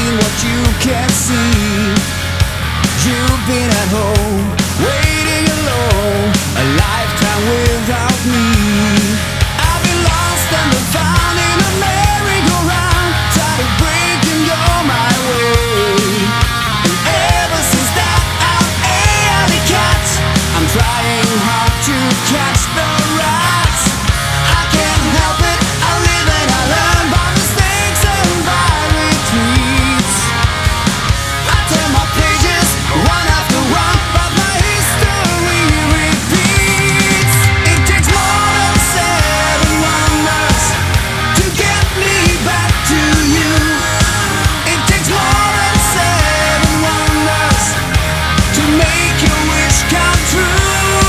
seen what you can't see. You've been at home, waiting alone, a lifetime without me. I've been lost and been found in a merry-go-round, tired of breaking your my way. And ever since that alley cat, I'm trying hard to catch the rats. I can't help it, I live and I learn by mistakes and by retreats. I turn my pages one after one, but my history repeats. It takes more than 7 wonders to get me back to you. It takes more than 7 wonders to make your wish come true.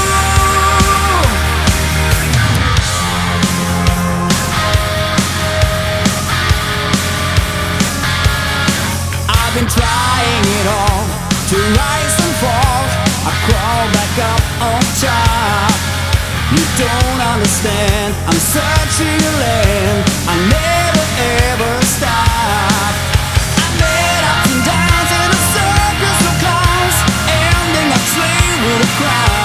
I've been trying it all, to rise and fall. I crawl back up on top. You don't understand, I'm searching a land I never ever stop. I made ups and downs in a circus of clowns, ending up slain with a crown.